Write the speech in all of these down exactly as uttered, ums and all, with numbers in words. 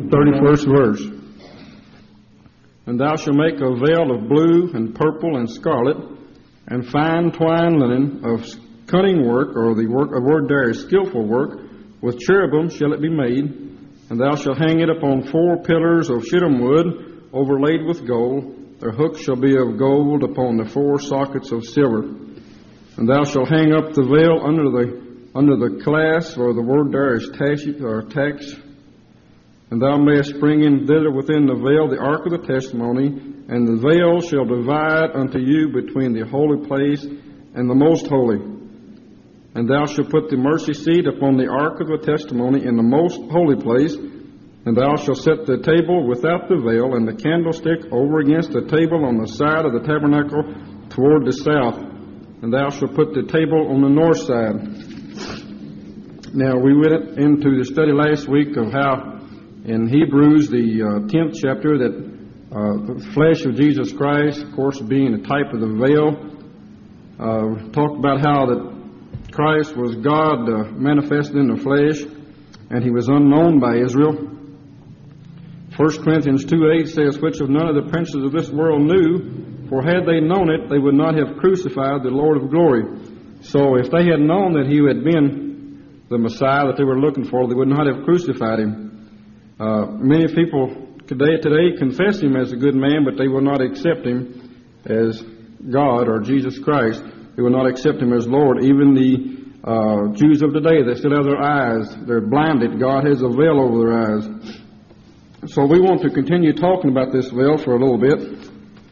thirty-first verse. And thou shalt make a veil of blue and purple and scarlet, and fine twined linen of cunning work, or the work of ordinary skillful work. With cherubim shall it be made, and thou shalt hang it upon four pillars of shittim wood, overlaid with gold. Their hooks shall be of gold upon the four sockets of silver. And thou shalt hang up the veil under the under the clasp, or the word there is tax, or tax. And thou mayest bring in thither within the veil the ark of the testimony, and the veil shall divide unto you between the holy place and the most holy. And thou shalt put the mercy seat upon the ark of the testimony in the most holy place. And thou shalt set the table without the veil, and the candlestick over against the table on the side of the tabernacle toward the south. And thou shalt put the table on the north side. Now, we went into the study last week of how in Hebrews, the uh, tenth chapter, that uh, the flesh of Jesus Christ, of course, being a type of the veil, uh, talked about how that Christ was God uh, manifested in the flesh, and he was unknown by Israel. First Corinthians two eight says, which of none of the princes of this world knew, for had they known it, they would not have crucified the Lord of glory. So if they had known that he had been the Messiah that they were looking for, they would not have crucified him. Uh, many people today, today confess him as a good man, but they will not accept him as God or Jesus Christ. They will not accept him as Lord. Even the uh, Jews of today, they still have their eyes. They're blinded. God has a veil over their eyes. So we want to continue talking about this veil for a little bit.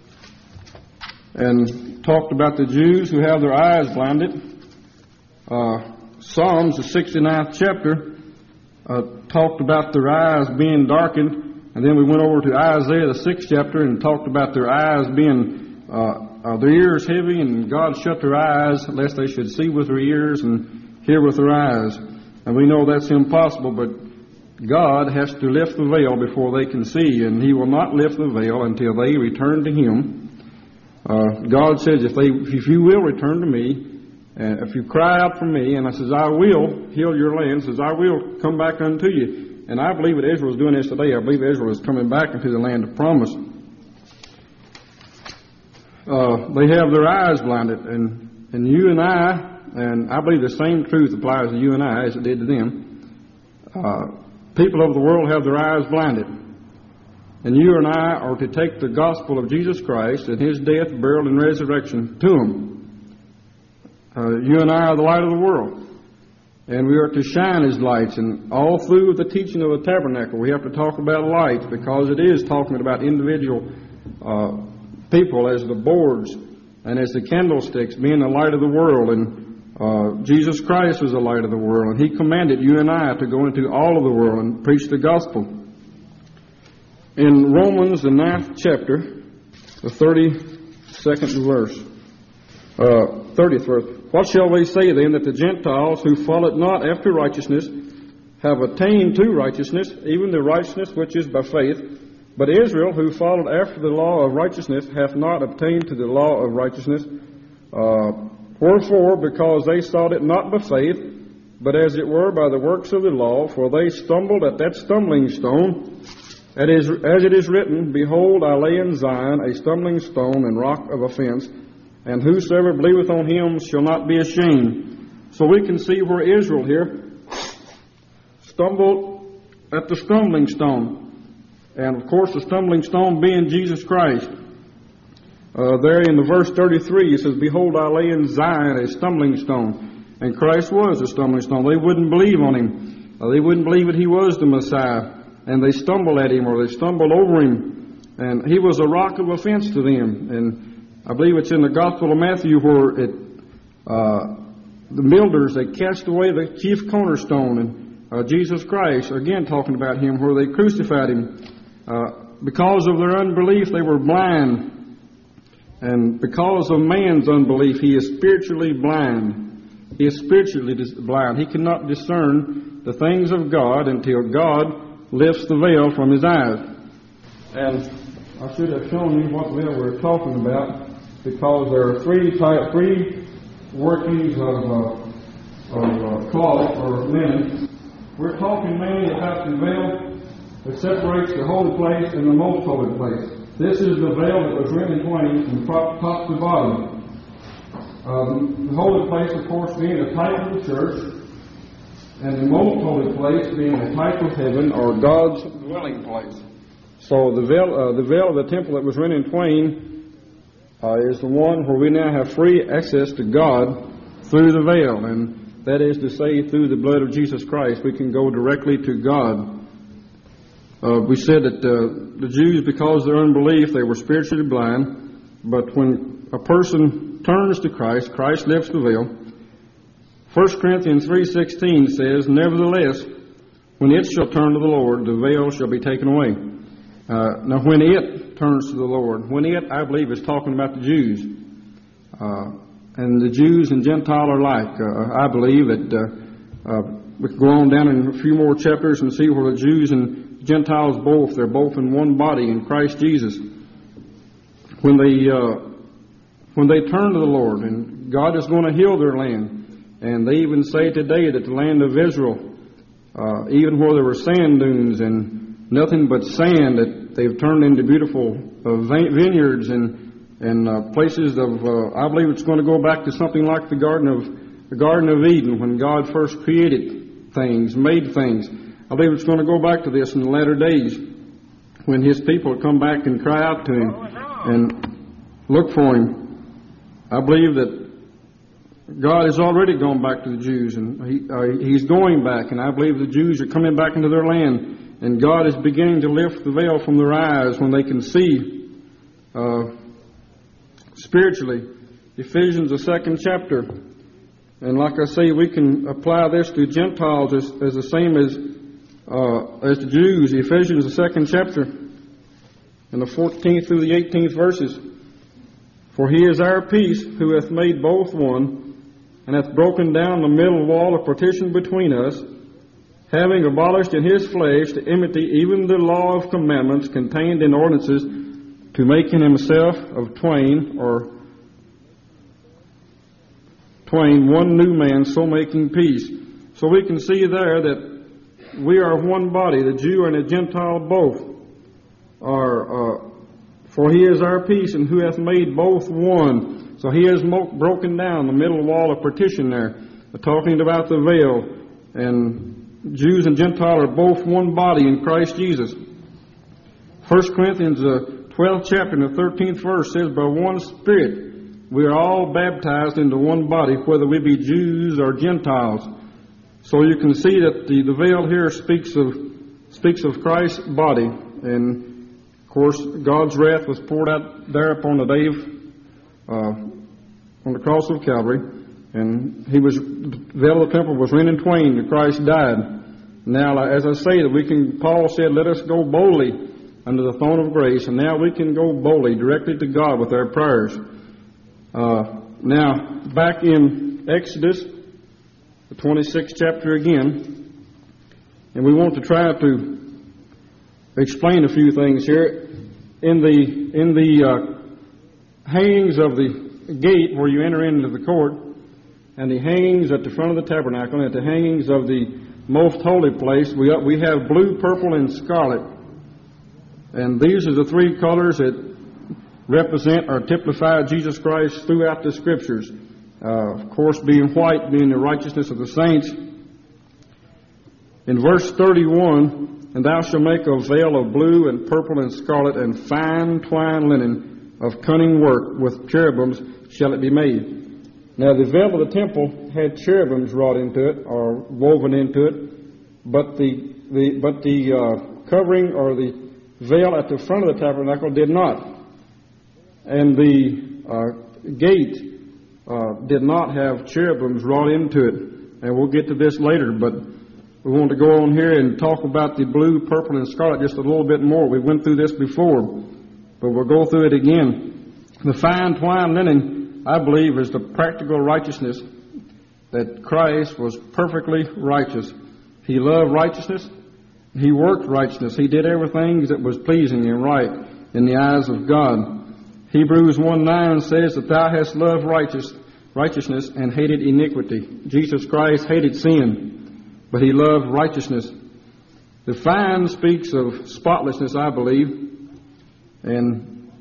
And talked about the Jews who have their eyes blinded. Uh, Psalms, the sixty-ninth chapter, uh, talked about their eyes being darkened. And then we went over to Isaiah, the sixth chapter, and talked about their eyes being, uh, uh, their ears heavy, and God shut their eyes lest they should see with their ears and hear with their eyes. And we know that's impossible, but God has to lift the veil before they can see, and he will not lift the veil until they return to him. Uh, God says, if they, if you will return to me, and if you cry out for me, and I says, I will heal your land, says, I will come back unto you. And I believe that Israel is doing this today. I believe Israel is coming back into the land of promise. Uh, they have their eyes blinded, and, and you and I, and I believe the same truth applies to you and I as it did to them. Uh, people of the world have their eyes blinded. And you and I are to take the gospel of Jesus Christ and his death, burial, and resurrection to them. Uh, you and I are the light of the world. And we are to shine as lights. And all through the teaching of the tabernacle, we have to talk about lights, because it is talking about individual uh, people as the boards and as the candlesticks being the light of the world. And uh, Jesus Christ is the light of the world. And he commanded you and I to go into all of the world and preach the gospel. In Romans, the ninth chapter, the thirty-second verse, uh, thirtieth verse, what shall we say then, that the Gentiles who followed not after righteousness have attained to righteousness, even the righteousness which is by faith? But Israel, who followed after the law of righteousness, hath not obtained to the law of righteousness. Uh, wherefore, because they sought it not by faith, but as it were by the works of the law, for they stumbled at that stumbling stone. As it is written, behold, I lay in Zion a stumbling stone and rock of offense, and whosoever believeth on him shall not be ashamed. So we can see where Israel here stumbled at the stumbling stone. And of course the stumbling stone being Jesus Christ. Uh, there in the verse thirty-three, it says, behold, I lay in Zion a stumbling stone. And Christ was a stumbling stone. They wouldn't believe on him. Uh, they wouldn't believe that he was the Messiah. And they stumbled at him, or they stumbled over him. And he was a rock of offense to them. And I believe it's in the Gospel of Matthew where it, uh, the builders, they cast away the chief cornerstone. And uh, Jesus Christ, again talking about him, where they crucified him. Uh, because of their unbelief, they were blind. And because of man's unbelief, he is spiritually blind. He is spiritually blind. He cannot discern the things of God until God lifts the veil from his eyes. And I should have shown you what veil we're talking about, because there are three type, three workings of, uh, of uh, cloth or linen. We're talking mainly about the veil that separates the holy place and the most holy place. This is the veil that was rent in twain from top, top to bottom. Um, the holy place, of course, being a type of the church, and the most holy place being a type of heaven or God's dwelling place. So the veil, uh, the veil of the temple that was rent in twain uh, is the one where we now have free access to God through the veil, and that is to say, through the blood of Jesus Christ, we can go directly to God. Uh, we said that uh, the Jews, because of their unbelief, they were spiritually blind, but when a person turns to Christ, Christ lifts the veil. First Corinthians three sixteen says, "Nevertheless, when it shall turn to the Lord, the veil shall be taken away." Uh, now, when it turns to the Lord, when it, I believe, is talking about the Jews. Uh, and the Jews and Gentile alike. Uh, I believe that uh, uh, we can go on down in a few more chapters and see where the Jews and Gentiles both, they're both in one body in Christ Jesus. When they, uh, when they turn to the Lord, and God is going to heal their land. And they even say today that the land of Israel, uh, even where there were sand dunes and nothing but sand, that they've turned into beautiful uh, vineyards and and uh, places of. Uh, I believe it's going to go back to something like the Garden of the Garden of Eden when God first created things, made things. I believe it's going to go back to this in the latter days when His people come back and cry out to Him and look for Him. I believe that God has already gone back to the Jews, and he, uh, He's going back, and I believe the Jews are coming back into their land, and God is beginning to lift the veil from their eyes when they can see uh, spiritually. Ephesians, the second chapter, and like I say, we can apply this to Gentiles as, as the same as uh, as the Jews. Ephesians, the second chapter, and the fourteenth through the eighteenth verses. "For He is our peace, who hath made both one, and hath broken down the middle wall of partition between us, having abolished in His flesh the enmity, even the law of commandments contained in ordinances, to make in Himself of twain, or twain, one new man, so making peace." So we can see there that we are one body, the Jew and the Gentile both are, uh, for He is our peace, and who hath made both one. So He has mo- broken down the middle wall of partition there, talking about the veil. And Jews and Gentile are both one body in Christ Jesus. First Corinthians, the twelfth chapter and the thirteenth verse says, "By one Spirit we are all baptized into one body, whether we be Jews or Gentiles." So you can see that the, the veil here speaks of speaks of Christ's body. And of course, God's wrath was poured out there upon the day of, uh, on the cross of Calvary, and He was the veil of the temple was rent in twain, and Christ died. Now, as I say, that we can. Paul said, "Let us go boldly under the throne of grace," and now we can go boldly directly to God with our prayers. Uh, now, back in Exodus, the twenty-sixth chapter again, and we want to try to explain a few things here. In the in the uh, hangings of the gate where you enter into the court, and the hangings at the front of the tabernacle, and at the hangings of the most holy place, we we have blue, purple, and scarlet. And these are the three colors that represent or typify Jesus Christ throughout the Scriptures. Uh, of course, being white, being the righteousness of the saints. In verse thirty-one, "And thou shalt make a veil of blue and purple and scarlet and fine twined linen of cunning work, with cherubims shall it be made." Now, the veil of the temple had cherubims wrought into it or woven into it, but the the but the uh, covering or the veil at the front of the tabernacle did not, and the uh, gate uh, did not have cherubims wrought into it. And we'll get to this later, but we want to go on here and talk about the blue, purple, and scarlet just a little bit more. We went through this before, but we'll go through it again. The fine twined linen, I believe, is the practical righteousness that Christ was perfectly righteous. He loved righteousness. He worked righteousness. He did everything that was pleasing and right in the eyes of God. Hebrews one nine says that thou hast loved righteous, righteousness and hated iniquity. Jesus Christ hated sin, but He loved righteousness. The fine speaks of spotlessness, I believe, and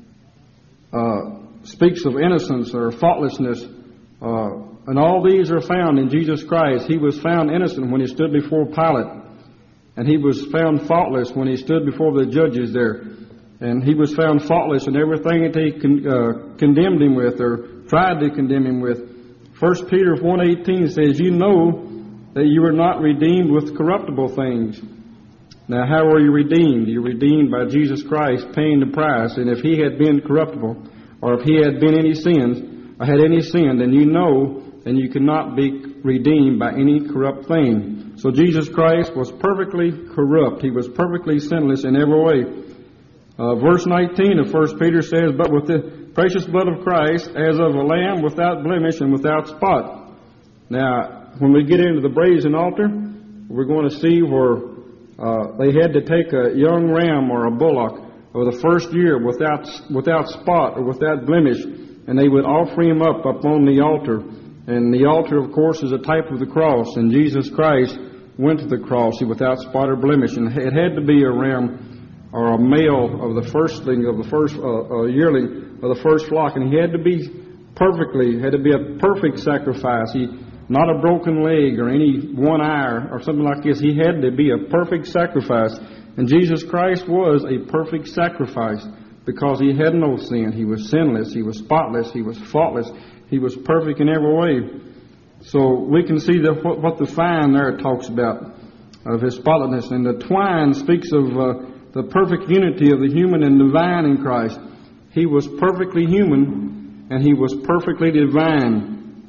uh, speaks of innocence or faultlessness. Uh, and all these are found in Jesus Christ. He was found innocent when he stood before Pilate. And he was found faultless when he stood before the judges there. And he was found faultless in everything that they con- uh, condemned him with or tried to condemn him with. First Peter one eighteen says, "You know that you were not redeemed with corruptible things." Now, how were you redeemed? You were redeemed by Jesus Christ paying the price. And if he had been corruptible, or if he had been any sins, or had any sin, then you know and you cannot be redeemed by any corrupt thing. So Jesus Christ was perfectly corrupt. He was perfectly sinless in every way. Uh, verse nineteen of First Peter says, "But with the precious blood of Christ, as of a lamb without blemish and without spot." Now, when we get into the brazen altar, we're going to see where uh, they had to take a young ram or a bullock of the first year without without spot or without blemish, and they would offer him up upon the altar. And the altar, of course, is a type of the cross, and Jesus Christ went to the cross without spot or blemish, and it had to be a ram or a male of the firstling of the first uh, uh, yearling of the first flock, and he had to be perfectly, had to be a perfect sacrifice. He, not a broken leg or any one eye or something like this. He had to be a perfect sacrifice, and Jesus Christ was a perfect sacrifice because he had no sin. He was sinless. He was spotless. He was faultless. He was perfect in every way. So we can see that what, what the fine there talks about of his spotlessness. And the twine speaks of uh, the perfect unity of the human and divine in Christ. He was perfectly human and he was perfectly divine.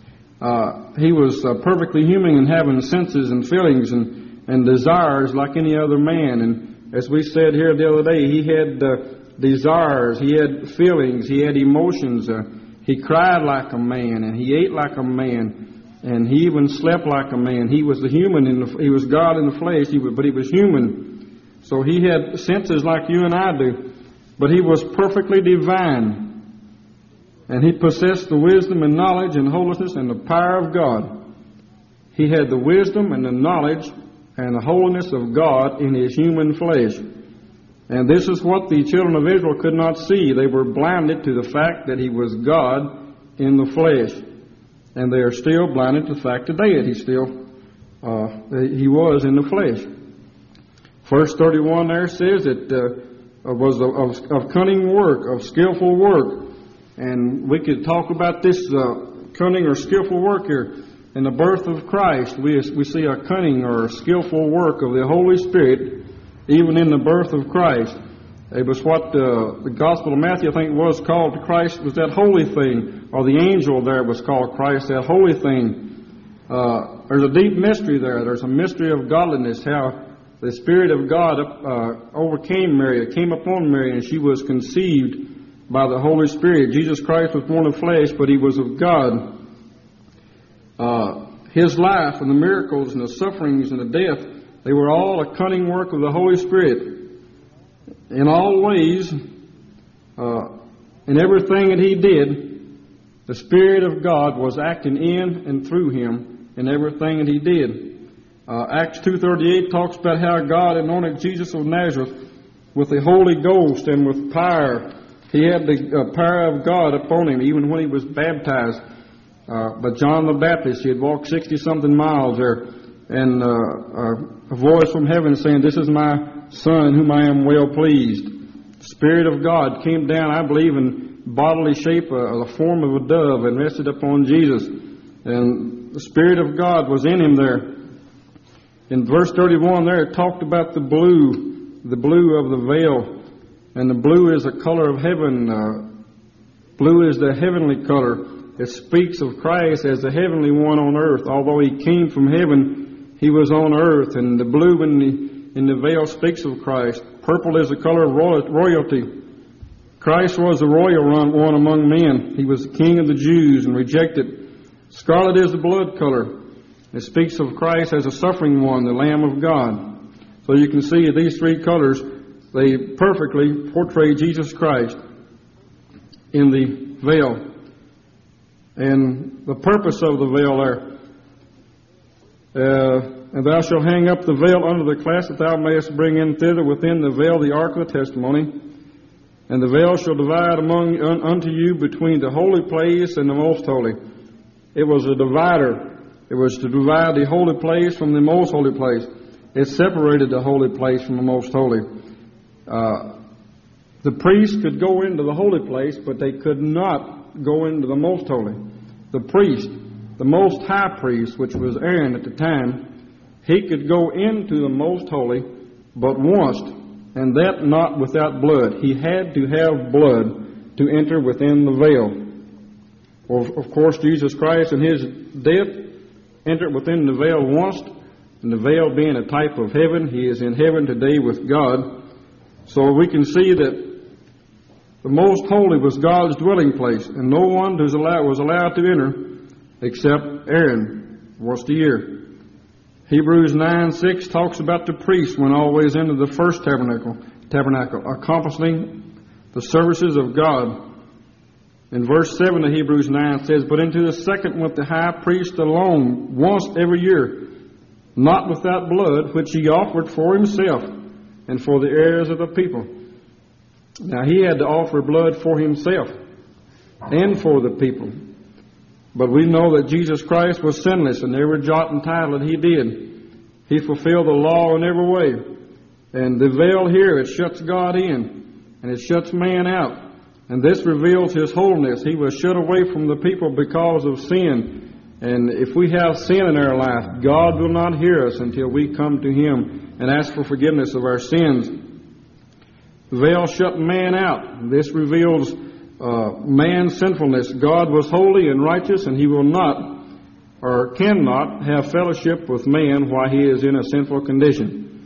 Uh, he was uh, perfectly human and having senses and feelings and, and desires like any other man. And as we said here the other day, he had uh, desires, he had feelings, he had emotions. Uh, He cried like a man, and he ate like a man, and he even slept like a man. He was the human, in the, he was God in the flesh, he was, but he was human. So he had senses like you and I do, but he was perfectly divine. And he possessed the wisdom and knowledge and holiness and the power of God. He had the wisdom and the knowledge and the holiness of God in his human flesh. And this is what the children of Israel could not see. They were blinded to the fact that he was God in the flesh. And they are still blinded to the fact today that he still, uh, he was in the flesh. Verse thirty-one there says that uh, was of, of, of cunning work, of skillful work. And we could talk about this uh, cunning or skillful work here. In the birth of Christ, we, we see a cunning or a skillful work of the Holy Spirit even in the birth of Christ. It was what uh, the Gospel of Matthew, I think, was called Christ, was that holy thing, or the angel there was called Christ, that holy thing. Uh, there's a deep mystery there. There's a mystery of godliness, how the Spirit of God uh, overcame Mary, it came upon Mary, and she was conceived by the Holy Spirit. Jesus Christ was born of flesh, but he was of God. Uh, his life and the miracles and the sufferings and the death, they were all a cunning work of the Holy Spirit. In all ways, uh, in everything that he did, the Spirit of God was acting in and through him in everything that he did. Uh, Acts two thirty-eight talks about how God anointed Jesus of Nazareth with the Holy Ghost and with power. He had the uh, power of God upon him even when he was baptized. Uh, but John the Baptist, he had walked sixty-something miles there, and uh, uh, a voice from heaven saying, "This is my Son, whom I am well pleased." The Spirit of God came down, I believe, in bodily shape, uh, the form of a dove, and rested upon Jesus. And the Spirit of God was in him there. In verse thirty-one there, it talked about the blue, the blue of the veil. And the blue is the color of heaven. Uh, blue is the heavenly color. It speaks of Christ as the heavenly one on earth. Although he came from heaven, he was on earth. And the blue in the, in the veil speaks of Christ. Purple is the color of royalty. Christ was the royal one among men. He was the king of the Jews and rejected. Scarlet is the blood color. It speaks of Christ as a suffering one, the Lamb of God. So you can see these three colors, they perfectly portray Jesus Christ in the veil. And the purpose of the veil there, uh, and thou shalt hang up the veil under the class, that thou mayest bring in thither within the veil the ark of the testimony. And the veil shall divide among un, unto you between the holy place and the most holy. It was a divider. It was to divide the holy place from the most holy place. It separated the holy place from the most holy. Uh, the priests could go into the holy place, but they could not go into the most holy. The priest, the most high priest, which was Aaron at the time, he could go into the most holy, but once, and that not without blood. He had to have blood to enter within the veil. Well, of course, Jesus Christ in His death entered within the veil once, and the veil being a type of heaven, He is in heaven today with God. So we can see that the most holy was God's dwelling place, and no one was allowed, was allowed to enter except Aaron once a year. Hebrews nine six talks about the priest went always into the first tabernacle, tabernacle, accomplishing the services of God. In verse seven of Hebrews nine says, But into the second went the high priest alone, once every year, not without blood, which he offered for himself and for the heirs of the people. Now he had to offer blood for himself and for the people. But we know that Jesus Christ was sinless, and every jot and tittle that He did, He fulfilled the law in every way. And the veil here, it shuts God in, and it shuts man out. And this reveals His holiness. He was shut away from the people because of sin. And if we have sin in our life, God will not hear us until we come to Him and ask for forgiveness of our sins. The veil shut man out. This reveals uh, man's sinfulness. God was holy and righteous, and He will not or cannot have fellowship with man while he is in a sinful condition.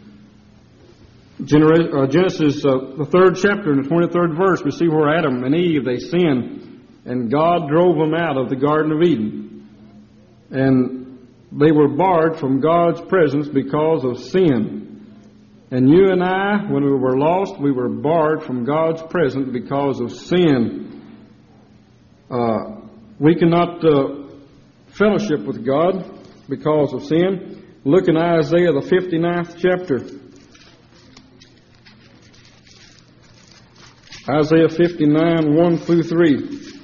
Genesis, uh, the third chapter, in the twenty-third verse, we see where Adam and Eve, they sinned, and God drove them out of the Garden of Eden. And they were barred from God's presence because of sin. And you and I, when we were lost, we were barred from God's presence because of sin. Uh, we cannot uh, fellowship with God because of sin. Look in Isaiah, the fifty-ninth chapter. Isaiah fifty-nine, one through three.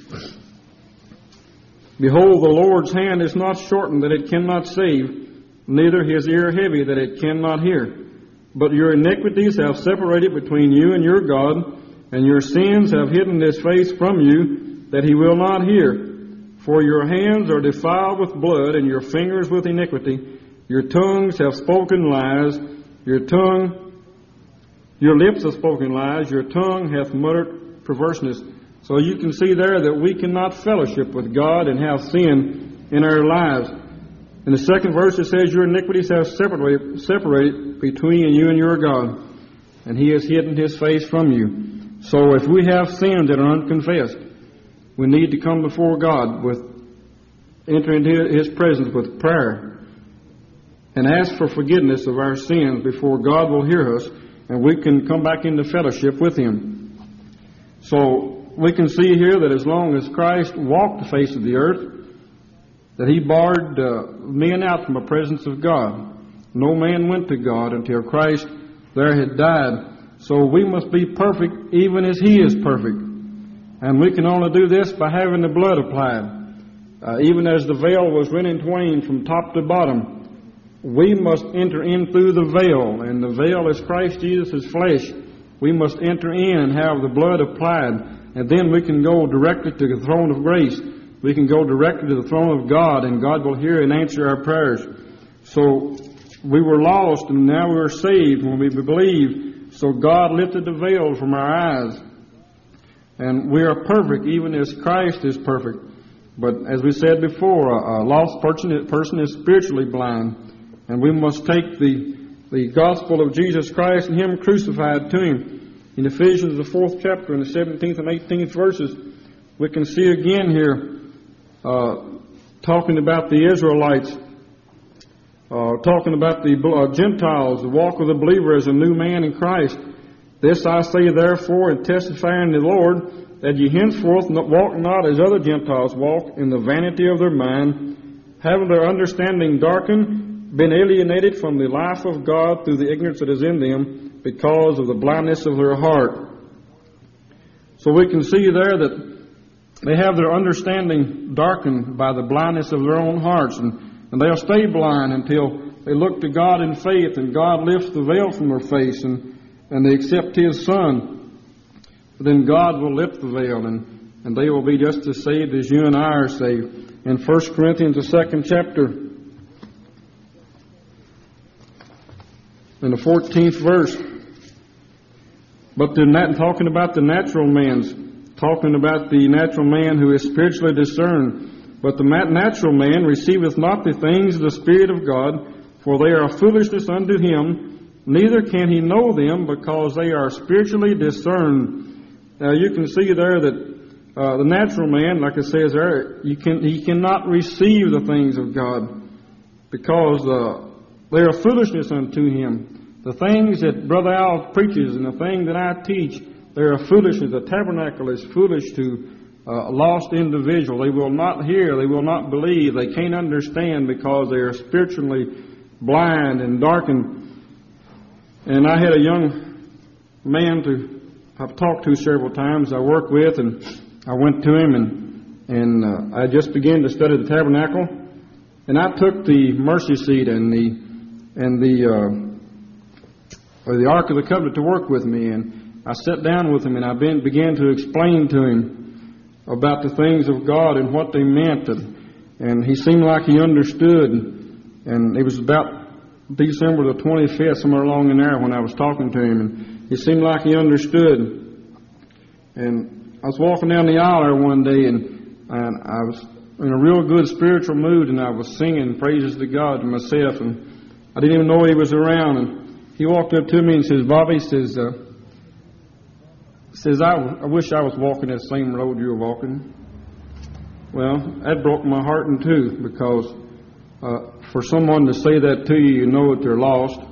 Behold, the Lord's hand is not shortened that it cannot save, neither His ear heavy that it cannot hear. But your iniquities have separated between you and your God, and your sins have hidden His face from you, that He will not hear. For your hands are defiled with blood, and your fingers with iniquity. Your tongues have spoken lies. Your tongue, your lips have spoken lies. Your tongue hath muttered perverseness. So you can see there that we cannot fellowship with God and have sin in our lives. In the second verse it says, Your iniquities have separated, separated between you and your God, and He has hidden His face from you. So if we have sins that are unconfessed, we need to come before God with, enter into His presence with prayer and ask for forgiveness of our sins before God will hear us, and we can come back into fellowship with Him. So we can see here that as long as Christ walked the face of the earth, that He barred uh, men out from the presence of God. No man went to God until Christ there had died. So we must be perfect even as He is perfect. And we can only do this by having the blood applied. Uh, even as the veil was rent in twain from top to bottom, we must enter in through the veil. And the veil is Christ Jesus' flesh. We must enter in, have the blood applied, and then we can go directly to the throne of grace. We can go directly to the throne of God, and God will hear and answer our prayers. So we were lost, and now we are saved when we believe. So God lifted the veil from our eyes. And we are perfect, even as Christ is perfect. But as we said before, a lost person, person is spiritually blind. And we must take the, the gospel of Jesus Christ and Him crucified to Him. In Ephesians, the fourth chapter, in the seventeenth and eighteenth verses, we can see again here, Uh, talking about the Israelites, uh, talking about the uh, Gentiles, the walk of the believer as a new man in Christ. This I say therefore, and testify in the Lord, that ye henceforth walk not as other Gentiles walk, in the vanity of their mind, having their understanding darkened, been alienated from the life of God through the ignorance that is in them because of the blindness of their heart. So we can see there that they have their understanding darkened by the blindness of their own hearts, and, and they'll stay blind until they look to God in faith, and God lifts the veil from their face, and, and they accept His Son. Then God will lift the veil, and, and they will be just as saved as you and I are saved. In First Corinthians, the second chapter, in the fourteenth verse, but they're not talking about the natural man's, talking about the natural man who is spiritually discerned. But the natural man receiveth not the things of the Spirit of God, for they are foolishness unto him, neither can he know them, because they are spiritually discerned. Now you can see there that uh, the natural man, like it says there, you can, he cannot receive the things of God, because uh, they are foolishness unto him. The things that Brother Al preaches and the thing that I teach, they are foolishness. The tabernacle is foolish to uh, a lost individual. They will not hear, they will not believe, they can't understand because they are spiritually blind and darkened. And I had a young man to I've talked to several times I work with, and I went to him and and uh, I just began to study the tabernacle, and I took the mercy seat and the and the uh, or the Ark of the Covenant to work with me, and I sat down with him and I been, began to explain to him about the things of God and what they meant, and, and he seemed like he understood, and, and it was about December the twenty-fifth, somewhere along in there when I was talking to him, and he seemed like he understood. And I was walking down the aisle there one day, and, and I was in a real good spiritual mood, and I was singing praises to God to myself, and I didn't even know he was around. And he walked up to me and says, "Bobby," says, uh, says I, I wish I was walking that same road you were walking. Well, that broke my heart in two, because uh, for someone to say that to you, you know that they're lost.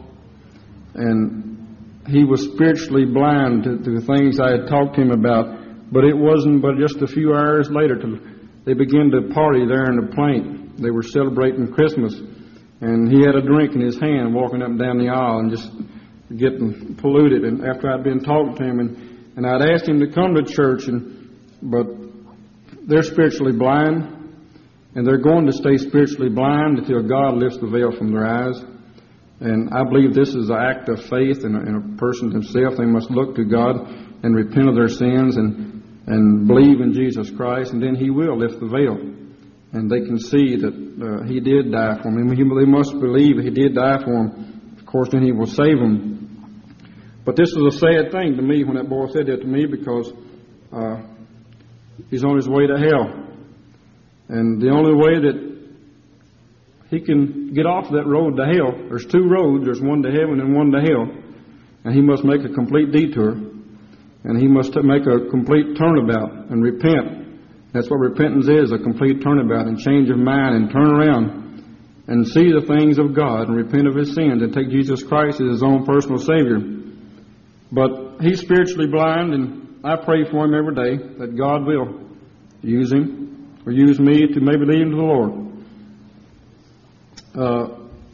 And he was spiritually blind to, to the things I had talked to him about. But it wasn't but just a few hours later till they began to party there in the plane. They were celebrating Christmas. And he had a drink in his hand walking up and down the aisle and just getting polluted. And after I'd been talking to him, and, and I'd asked him to come to church, and but they're spiritually blind, and they're going to stay spiritually blind until God lifts the veil from their eyes. And I believe this is an act of faith in a, in a person himself. They must look to God and repent of their sins and, and believe in Jesus Christ, and then He will lift the veil. And they can see that uh, He did die for them. They must believe He did die for them. Of course, then He will save them. But this was a sad thing to me when that boy said that to me, because uh, he's on his way to hell. And the only way that he can get off that road to hell, there's two roads. There's one to heaven and one to hell. And he must make a complete detour. And he must make a complete turnabout and repent. That's what repentance is, a complete turnabout and change of mind, and turn around and see the things of God and repent of his sins and take Jesus Christ as his own personal Savior. But he's spiritually blind, and I pray for him every day that God will use him or use me to maybe lead him to the Lord. Uh,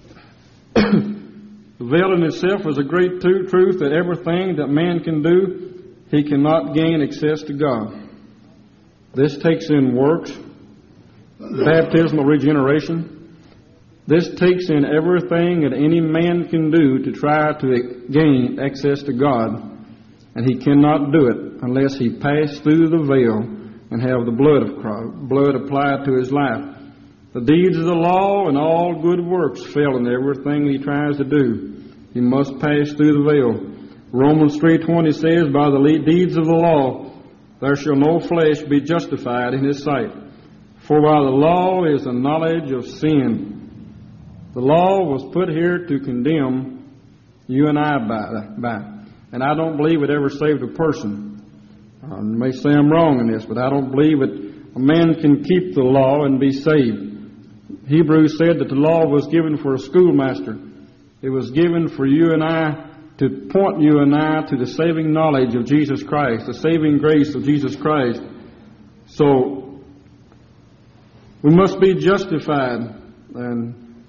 the veil in itself is a great truth that everything that man can do, he cannot gain access to God. This takes in works, baptismal regeneration. This takes in everything that any man can do to try to gain access to God. And he cannot do it unless he pass through the veil and have the blood of Christ, blood applied to his life. The deeds of the law and all good works fail in everything he tries to do. He must pass through the veil. Romans three twenty says, "By the deeds of the law, there shall no flesh be justified in his sight. For while the law is the knowledge of sin," the law was put here to condemn you and I by. by. And I don't believe it ever saved a person. I may say I'm wrong in this, but I don't believe it. A man can keep the law and be saved. Hebrews said that the law was given for a schoolmaster. It was given for you and I to point you and I to the saving knowledge of Jesus Christ, the saving grace of Jesus Christ. So we must be justified, and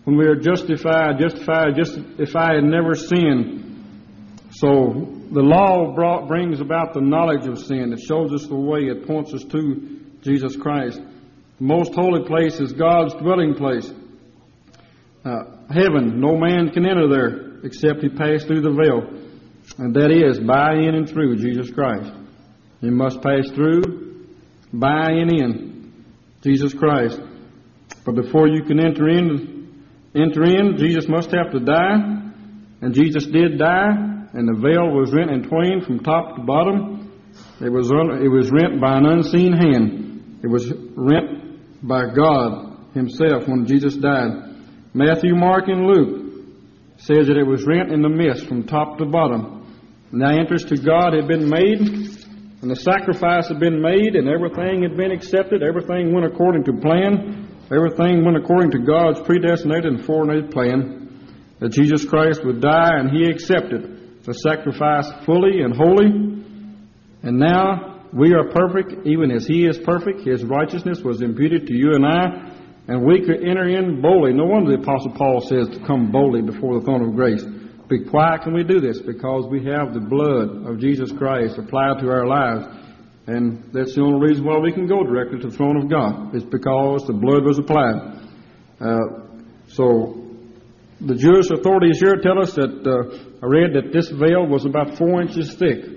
when we are justified, justified, justified and never sinned. So the law brought, brings about the knowledge of sin. It shows us the way. It points us to Jesus Christ. The most holy place is God's dwelling place. Uh, heaven, no man can enter there except he pass through the veil. And that is by, in, and through Jesus Christ. You must pass through, by, and in Jesus Christ. But before you can enter in, enter in, Jesus must have to die. And Jesus did die, and the veil was rent in twain from top to bottom. It was, un, it was rent by an unseen hand. It was rent by God Himself when Jesus died. Matthew, Mark, and Luke says that it was rent in the midst from top to bottom. And the entrance to God had been made, and the sacrifice had been made, and everything had been accepted. Everything went according to plan. Everything went according to God's predestinated and foreknown plan, that Jesus Christ would die, and He accepted the sacrifice fully and wholly. And now we are perfect, even as He is perfect. His righteousness was imputed to you and I, and we could enter in boldly. No wonder the Apostle Paul says to come boldly before the throne of grace. But why can we do this? Because we have the blood of Jesus Christ applied to our lives. And that's the only reason why we can go directly to the throne of God. It's because the blood was applied. Uh, so the Jewish authorities here tell us that, uh, I read that this veil was about four inches thick.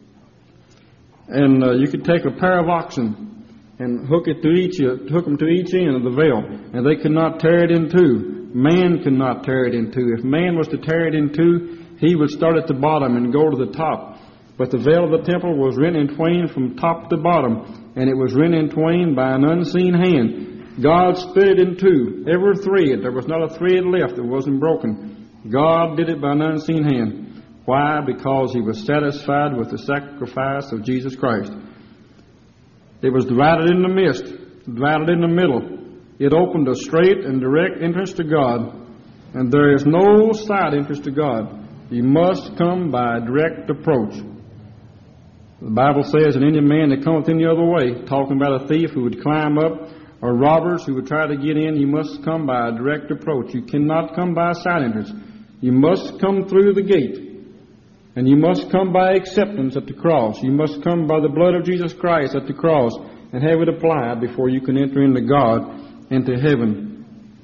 And uh, you could take a pair of oxen and hook it to each, uh, hook them to each end of the veil, and they could not tear it in two. Man could not tear it in two. If man was to tear it in two, he would start at the bottom and go to the top. But the veil of the temple was rent in twain from top to bottom, and it was rent in twain by an unseen hand. God split it in two, every thread. There was not a thread left that wasn't broken. God did it by an unseen hand. Why? Because He was satisfied with the sacrifice of Jesus Christ. It was divided in the midst, divided in the middle. It opened a straight and direct entrance to God, and there is no side entrance to God. You must come by a direct approach. The Bible says, and any man that cometh any other way, talking about a thief who would climb up, or robbers who would try to get in, you must come by a direct approach. You cannot come by a side entrance. You must come through the gate. And you must come by acceptance at the cross. You must come by the blood of Jesus Christ at the cross and have it applied before you can enter into God, into heaven.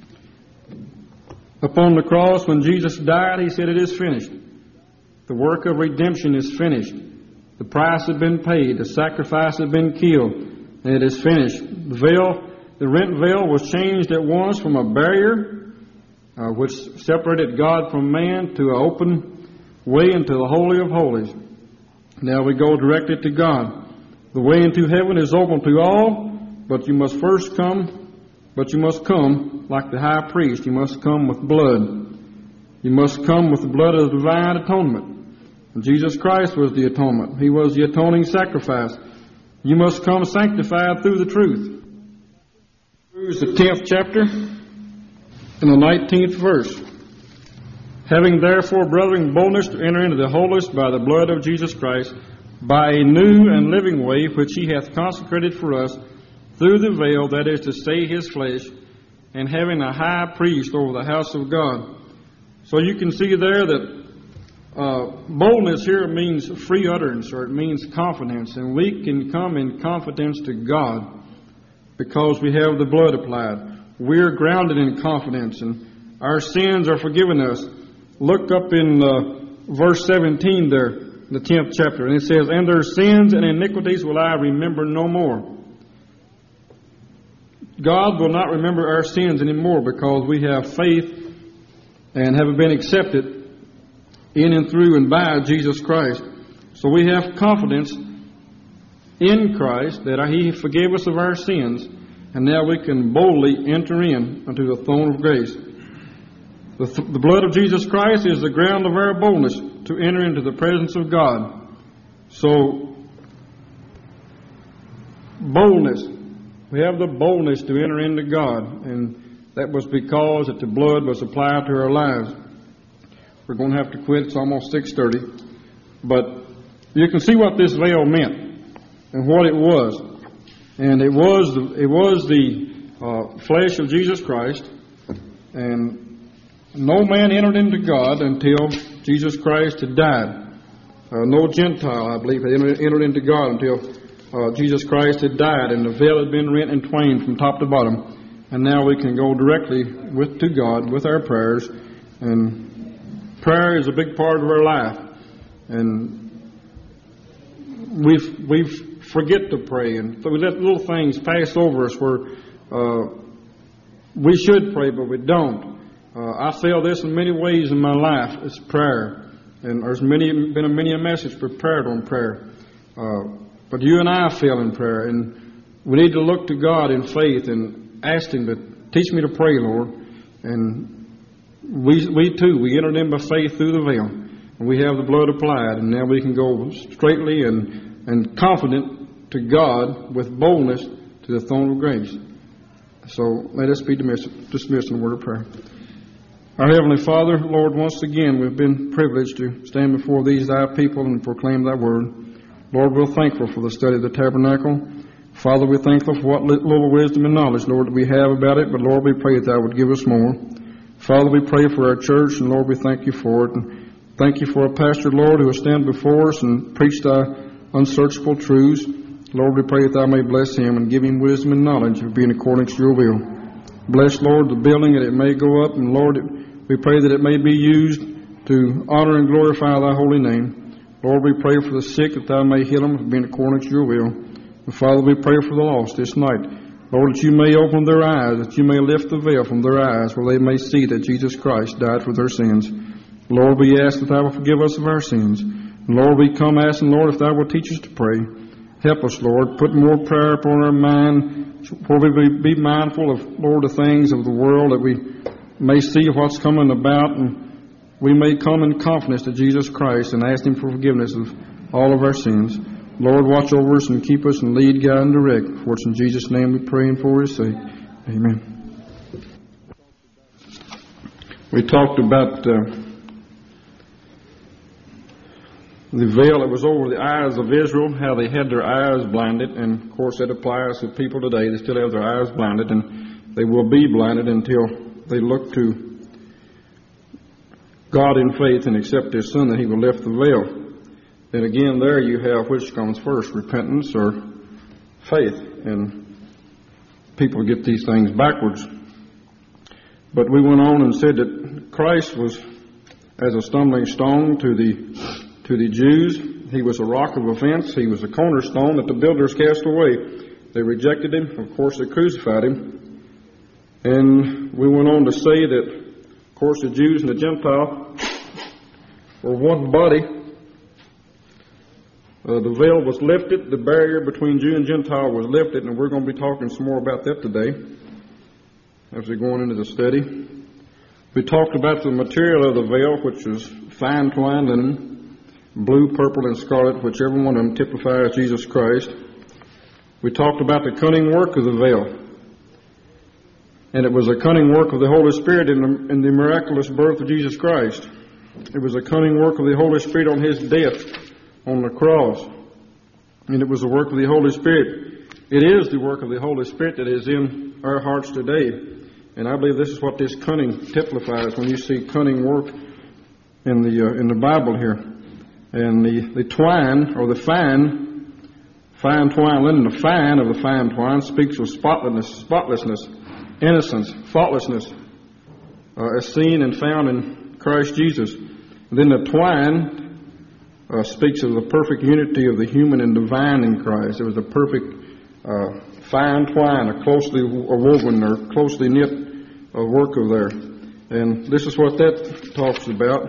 Upon the cross, when Jesus died, He said, "It is finished." The work of redemption is finished. The price had been paid. The sacrifice had been killed. And it is finished. The veil, the rent veil was changed at once from a barrier, uh, which separated God from man, to an open way into the Holy of Holies. Now we go directly to God. The way into heaven is open to all, but you must first come, but you must come like the high priest. You must come with blood. You must come with the blood of the divine atonement. And Jesus Christ was the atonement. He was the atoning sacrifice. You must come sanctified through the truth. Hebrews the tenth chapter and the nineteenth verse. Having therefore, brethren, boldness to enter into the holiest by the blood of Jesus Christ, by a new and living way which He hath consecrated for us, through the veil, that is to say, His flesh, and having a high priest over the house of God. So you can see there that uh, boldness here means free utterance, or it means confidence, and we can come in confidence to God because we have the blood applied. We're grounded in confidence, and our sins are forgiven us. Look up in uh, verse seventeen there, the tenth chapter, and it says, "And their sins and iniquities will I remember no more." God will not remember our sins anymore because we have faith and have been accepted in and through and by Jesus Christ. So we have confidence in Christ that He forgave us of our sins, and now we can boldly enter in unto the throne of grace. The, th- the blood of Jesus Christ is the ground of our boldness to enter into the presence of God. So, boldness. We have the boldness to enter into God, and that was because that the blood was applied to our lives. We're going to have to quit. It's almost six thirty. But you can see what this veil meant and what it was. And it was the, it was the uh, flesh of Jesus Christ, and no man entered into God until Jesus Christ had died. Uh, no Gentile, I believe, had entered, entered into God until uh, Jesus Christ had died, and the veil had been rent in twain from top to bottom. And now we can go directly with to God with our prayers. And prayer is a big part of our life. And we we forget to pray, and so we let little things pass over us where uh, we should pray, but we don't. Uh, I feel this in many ways in my life. It's prayer. And there's many, been a many a message prepared on prayer. Uh, but you and I fail in prayer, and we need to look to God in faith and ask Him to teach me to pray, Lord. And we we too, we entered in by faith through the veil, and we have the blood applied, and now we can go straightly and, and confident to God with boldness to the throne of grace. So let us be dismissed in a word of prayer. Our Heavenly Father, Lord, once again we've been privileged to stand before these thy people and proclaim thy word. Lord, we're thankful for the study of the tabernacle. Father, we're thankful for what little wisdom and knowledge, Lord, that we have about it, but Lord, we pray that thou would give us more. Father, we pray for our church, and Lord, we thank you for it. And thank you for a pastor, Lord, who will stand before us and preach thy unsearchable truths. Lord, we pray that thou may bless him and give him wisdom and knowledge of being according to your will. Bless, Lord, the building, that it may go up, and Lord, we pray that it may be used to honor and glorify thy holy name. Lord, we pray for the sick, that thou may heal them, being according to your will. And Father, we pray for the lost this night. Lord, that you may open their eyes, that you may lift the veil from their eyes, where they may see that Jesus Christ died for their sins. Lord, we ask that thou will forgive us of our sins. And Lord, we come asking, Lord, if thou will teach us to pray. Help us, Lord. Put more prayer upon our mind, where we may be mindful of, Lord, the things of the world, that we may see what's coming about, and we may come in confidence to Jesus Christ and ask him for forgiveness of all of our sins. Lord, watch over us and keep us and lead, guide, and direct. For it's in Jesus' name we pray and for his sake. Amen. We talked about uh, the veil that was over the eyes of Israel, how they had their eyes blinded, and of course that applies to people today. They still have their eyes blinded, and they will be blinded until they look to God in faith and accept his Son, that he will lift the veil. Then again, there you have which comes first, repentance or faith. And people get these things backwards. But we went on and said that Christ was as a stumbling stone to the to the Jews. He was a rock of offense. He was a cornerstone that the builders cast away. They rejected him. Of course, they crucified him. And we went on to say that, of course, the Jews and the Gentile were one body. Uh, the veil was lifted. The barrier between Jew and Gentile was lifted, and we're going to be talking some more about that today as we're going into the study. We talked about the material of the veil, which was fine twined linen, blue, purple, and scarlet, whichever one of them typifies Jesus Christ. We talked about the cunning work of the veil, and it was a cunning work of the Holy Spirit in the, in the miraculous birth of Jesus Christ. It was a cunning work of the Holy Spirit on his death on the cross. And it was the work of the Holy Spirit. It is the work of the Holy Spirit that is in our hearts today. And I believe this is what this cunning typifies when you see cunning work in the uh, in the Bible here. And the, the twine, or the fine, fine twine linen, the fine of the fine twine speaks of spotlessness, spotlessness, innocence, faultlessness, uh, as seen and found in Christ Jesus. And then the twine Uh, speaks of the perfect unity of the human and divine in Christ. It was a perfect uh, fine twine, a closely woven or closely knit uh, work of there. And this is what that talks about.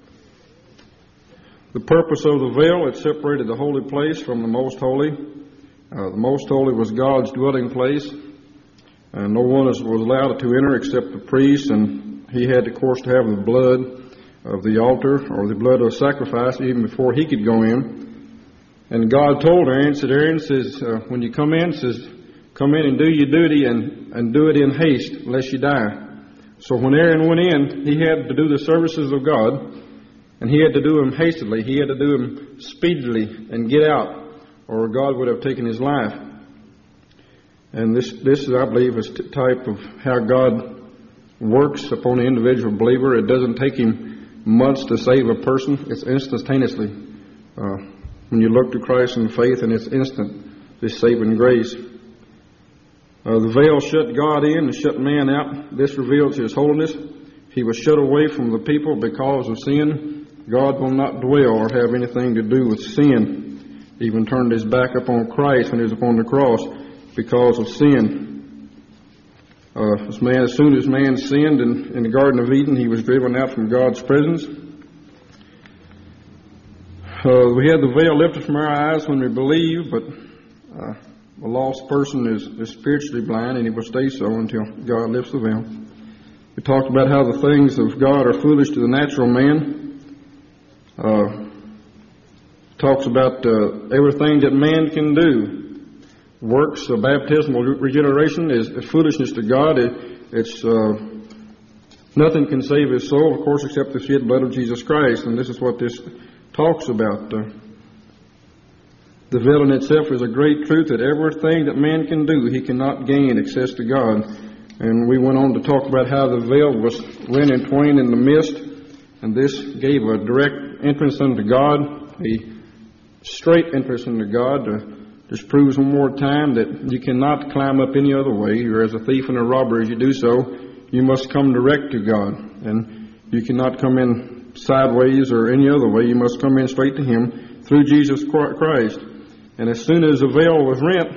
The purpose of the veil, it separated the holy place from the most holy. Uh, the most holy was God's dwelling place, and no one was allowed to enter except the priest, and he had, of course, to have the blood of the altar, or the blood of sacrifice, even before he could go in. And God told Aaron, said, Aaron says, uh, when you come in, says, come in and do your duty, and, and do it in haste, lest you die. So when Aaron went in, he had to do the services of God, and he had to do them hastily. He had to do them speedily and get out, or God would have taken his life. And this, this I believe, is a type of how God works upon the individual believer. It doesn't take him months to save a person. It's instantaneously. Uh, when you look to Christ in faith, and it's instant, this saving grace. Uh, the veil shut God in and shut man out. This reveals His holiness. He was shut away from the people because of sin. God will not dwell or have anything to do with sin. He even turned His back upon Christ when He was upon the cross because of sin. Uh, as, man, as soon as man sinned in, in the Garden of Eden, he was driven out from God's presence. Uh, we had the veil lifted from our eyes when we believe, but uh, a lost person is, is spiritually blind, and he will stay so until God lifts the veil. We talked about how the things of God are foolish to the natural man. Uh, talks about uh, everything that man can do. Works of baptismal regeneration is, is foolishness to God. It, it's uh, nothing can save his soul, of course, except the shed blood of Jesus Christ. And this is what this talks about. Uh, the veil in itself is a great truth that everything that man can do, he cannot gain access to God. And we went on to talk about how the veil was rent in twain in the midst, and this gave a direct entrance unto God, a straight entrance unto God. Uh, This proves one more time that you cannot climb up any other way. You're as a thief and a robber as you do so. You must come direct to God. And you cannot come in sideways or any other way. You must come in straight to Him through Jesus Christ. And as soon as the veil was rent,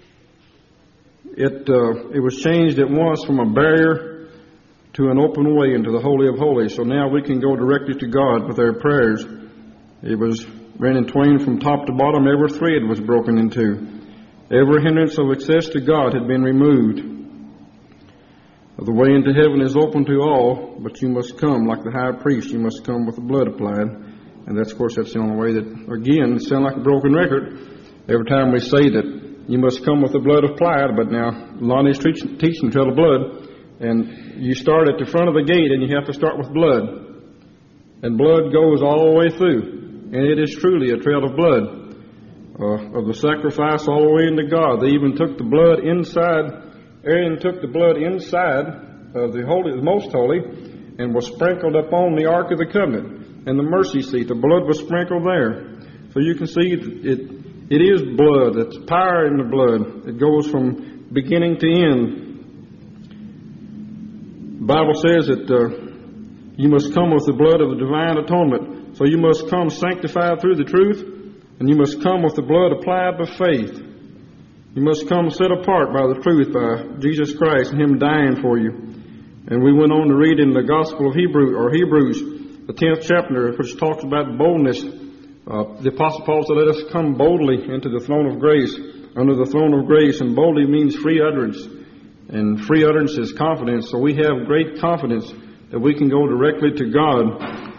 it, uh, it was changed at once from a barrier to an open way into the Holy of Holies. So now we can go directly to God with our prayers. It was rent in twain from top to bottom. Every thread was broken in two. Every hindrance of access to God had been removed. The way into heaven is open to all, but you must come like the high priest. You must come with the blood applied. And that's, of course, that's the only way that, again, it sounds like a broken record every time we say that you must come with the blood applied. But now, Lonnie's teaching, teaching trail of blood, and you start at the front of the gate, and you have to start with blood. And blood goes all the way through. And it is truly a trail of blood, uh, of the sacrifice all the way into God. They even took the blood inside, Aaron took the blood inside of the holy, the most holy, and was sprinkled upon the Ark of the Covenant and the mercy seat. The blood was sprinkled there. So you can see it, it is blood. It's power in the blood. It goes from beginning to end. The Bible says that uh, you must come with the blood of the divine atonement. So you must come sanctified through the truth, and you must come with the blood applied by faith. You must come set apart by the truth, by Jesus Christ and Him dying for you. And we went on to read in the Gospel of Hebrews, or Hebrews, the tenth chapter, which talks about boldness. Uh, the Apostle Paul said, "Let us come boldly into the throne of grace, under the throne of grace." And boldly means free utterance. And free utterance is confidence. So we have great confidence that we can go directly to God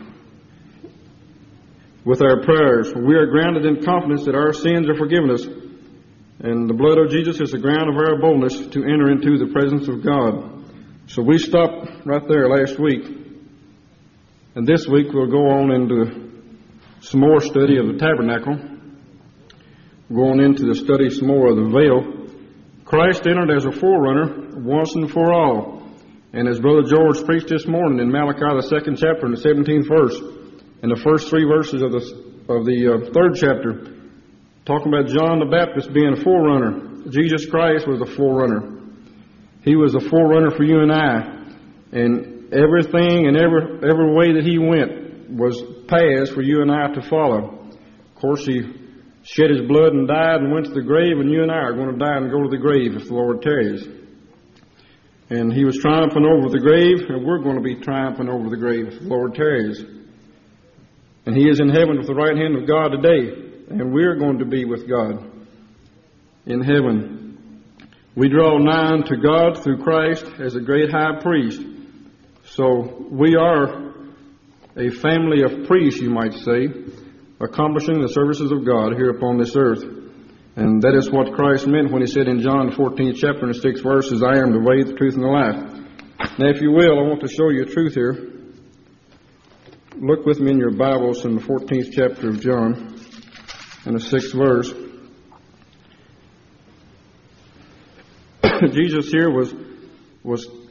with our prayers. We are grounded in confidence that our sins are forgiven us, and the blood of Jesus is the ground of our boldness to enter into the presence of God. So we stopped right there last week, and this week we'll go on into some more study of the tabernacle, going into the study some more of the veil. Christ entered as a forerunner once and for all, and as Brother George preached this morning in Malachi, the second chapter, in the seventeenth verse, and the first three verses of the of the uh, third chapter, talking about John the Baptist being a forerunner. Jesus Christ was a forerunner. He was a forerunner for you and I. And everything and every every way that He went was paths for you and I to follow. Of course, He shed His blood and died and went to the grave, and you and I are going to die and go to the grave if the Lord tarries. And He was triumphant over the grave, and we're going to be triumphant over the grave if the Lord tarries. And He is in heaven with the right hand of God today. And we're going to be with God in heaven. We draw nigh unto God through Christ as a great high priest. So we are a family of priests, you might say, accomplishing the services of God here upon this earth. And that is what Christ meant when He said in John the fourteenth chapter and the sixth verse, "I am the way, the truth, and the life." Now, if you will, I want to show you a truth here. Look with me in your Bibles in the fourteenth chapter of John and the sixth verse. Jesus here was was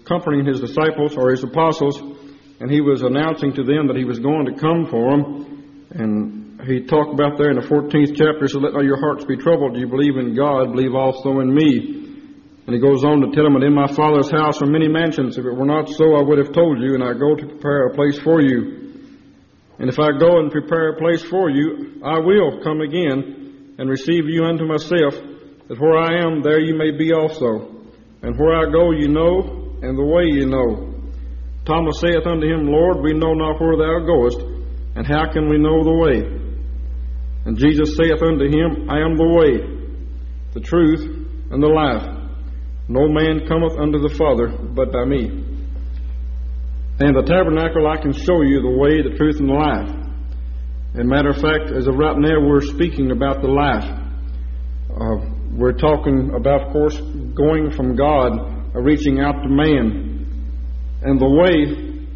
comforting his disciples or his apostles, and he was announcing to them that he was going to come for them. And he talked about there in the fourteenth chapter, so let not your hearts be troubled. You believe in God, believe also in me. And he goes on to tell them that in my Father's house are many mansions. If it were not so, I would have told you, and I go to prepare a place for you. And if I go and prepare a place for you, I will come again and receive you unto myself, that where I am, there you may be also. And where I go, you know, and the way you know. Thomas saith unto him, Lord, we know not where thou goest, and how can we know the way? And Jesus saith unto him, I am the way, the truth, and the life. No man cometh unto the Father but by me. And the tabernacle, I can show you the way, the truth, and the life. And matter of fact, as of right now, we're speaking about the life. Uh, we're talking about, of course, going from God, uh, reaching out to man. And the way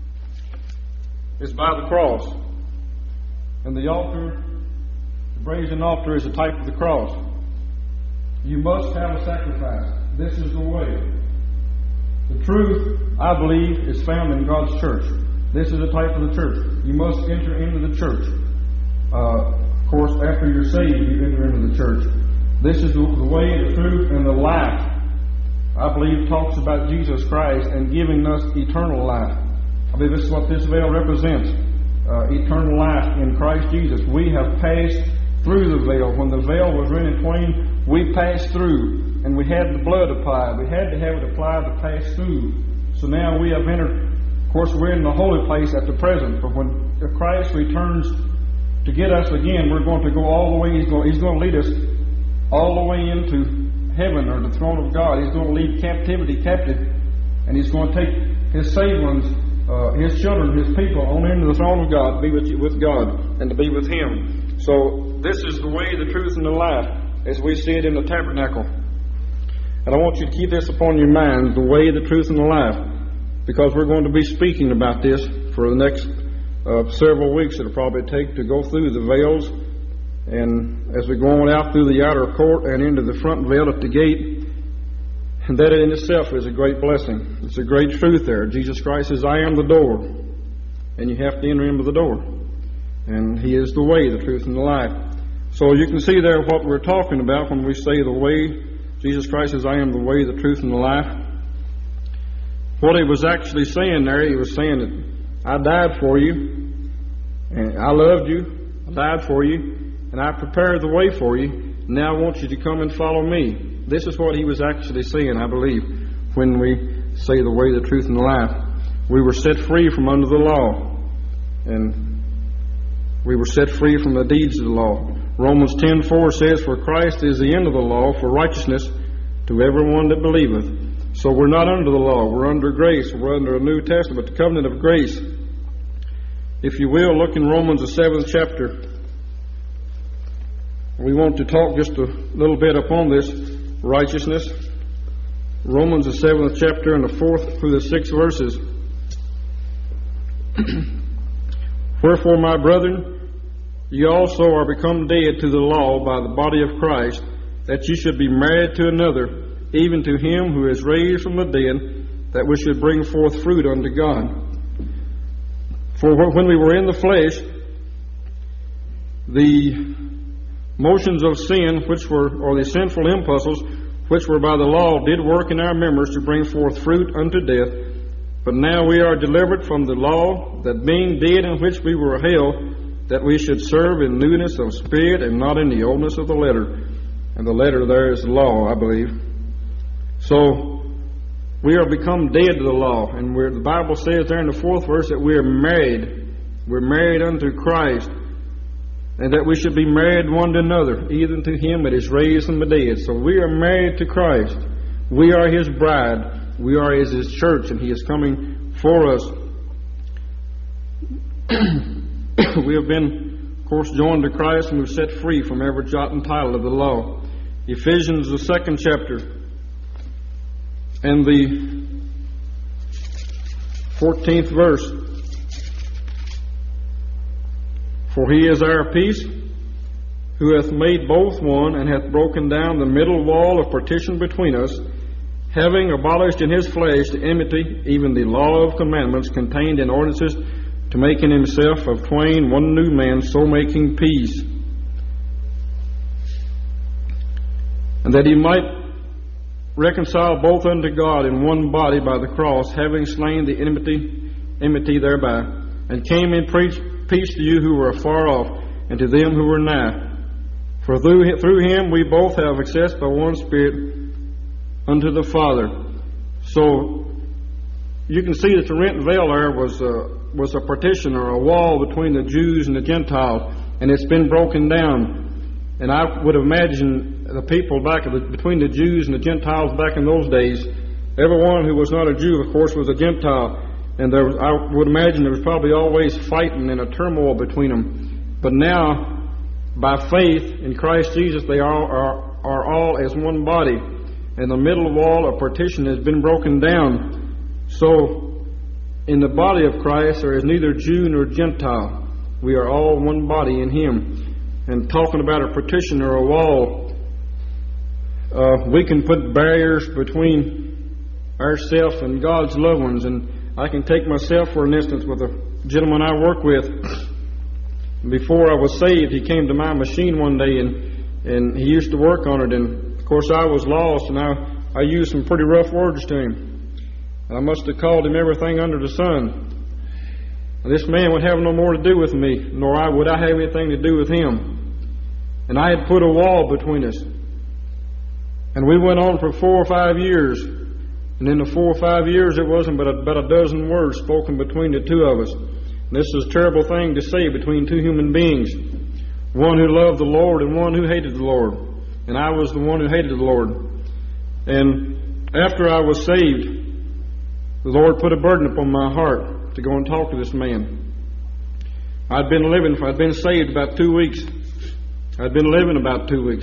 is by the cross. And the altar, the brazen altar, is a type of the cross. You must have a sacrifice. This is the way. The truth, I believe, is found in God's church. This is a type of the church. You must enter into the church. Uh, of course, after you're saved, you enter into the church. This is the, the way, the truth, and the life. I believe talks about Jesus Christ and giving us eternal life. I believe this is what this veil represents. Uh, eternal life in Christ Jesus. We have passed through the veil. When the veil was rent in twain, we passed through. And we had the blood applied. We had to have it applied to pass through. So now we have entered. Of course, we're in the holy place at the present. But when Christ returns to get us again, we're going to go all the way. He's going, he's going to lead us all the way into heaven, or the throne of God. He's going to lead captivity captive. And He's going to take His saved ones, uh, His children, His people, on into the throne of God, to be with, with God, and to be with Him. So this is the way, the truth, and the life, as we see it in the tabernacle. And I want you to keep this upon your mind, the way, the truth, and the life, because we're going to be speaking about this for the next uh, several weeks. It'll probably take to go through the veils, and as we go on out through the outer court and into the front veil at the gate, and that in itself is a great blessing. It's a great truth there. Jesus Christ says, I am the door, and you have to enter into the door. And He is the way, the truth, and the life. So you can see there what we're talking about when we say the way. Jesus Christ says, I am the way, the truth, and the life. What He was actually saying there, He was saying that I died for you, and I loved you, I died for you, and I prepared the way for you. Now I want you to come and follow me. This is what He was actually saying, I believe, when we say the way, the truth, and the life. We were set free from under the law, and we were set free from the deeds of the law. Romans ten four says, for Christ is the end of the law for righteousness to everyone that believeth. So we're not under the law. We're under grace. We're under a New Testament, the covenant of grace. If you will, look in Romans the seventh chapter. We want to talk just a little bit upon this righteousness. Romans the seventh chapter and the fourth through the sixth verses. Wherefore, my brethren, ye also are become dead to the law by the body of Christ, that ye should be married to another, even to Him who is raised from the dead, that we should bring forth fruit unto God. For when we were in the flesh, the motions of sin, which were, or the sinful impulses, which were by the law, did work in our members to bring forth fruit unto death. But now we are delivered from the law, that being dead in which we were held, that we should serve in newness of spirit and not in the oldness of the letter. And the letter there is the law, I believe. So we are become dead to the law. And we're, the Bible says there in the fourth verse that we are married. We're married unto Christ. And that we should be married one to another, even to Him that is raised from the dead. So we are married to Christ. We are His bride. We are His, His church, and He is coming for us. We have been, of course, joined to Christ, and we're set free from every jot and tittle of the law. Ephesians, the second chapter, and the fourteenth verse. For He is our peace, who hath made both one, and hath broken down the middle wall of partition between us, having abolished in his flesh the enmity, even the law of commandments contained in ordinances, to make in himself of twain one new man, so making peace, and that he might reconcile both unto God in one body by the cross, having slain the enmity, enmity thereby, and came and preached peace to you who were afar off, and to them who were nigh. For through, through him we both have access by one Spirit unto the Father. So you can see that the rent veil there was a, was a partition or a wall between the Jews and the Gentiles, and it's been broken down. And I would imagine the people back the, between the Jews and the Gentiles back in those days, everyone who was not a Jew, of course, was a Gentile. And there was, I would imagine there was probably always fighting and a turmoil between them. But now, by faith in Christ Jesus, they all are, are all as one body. And the middle wall of partition has been broken down. So, in the body of Christ, there is neither Jew nor Gentile. We are all one body in Him. And talking about a partition or a wall, uh, we can put barriers between ourselves and God's loved ones. And I can take myself for an instance with a gentleman I work with. Before I was saved, he came to my machine one day, and, and he used to work on it. And, of course, I was lost, and I, I used some pretty rough words to him. And I must have called him everything under the sun. And this man would have no more to do with me, nor I would I have anything to do with him. And I had put a wall between us. And we went on for four or five years. And in the four or five years, it wasn't but about a dozen words spoken between the two of us. And this is a terrible thing to say between two human beings. One who loved the Lord and one who hated the Lord. And I was the one who hated the Lord. And after I was saved, the Lord put a burden upon my heart to go and talk to this man. I'd been living, I'd been saved about two weeks. I'd been living about two weeks.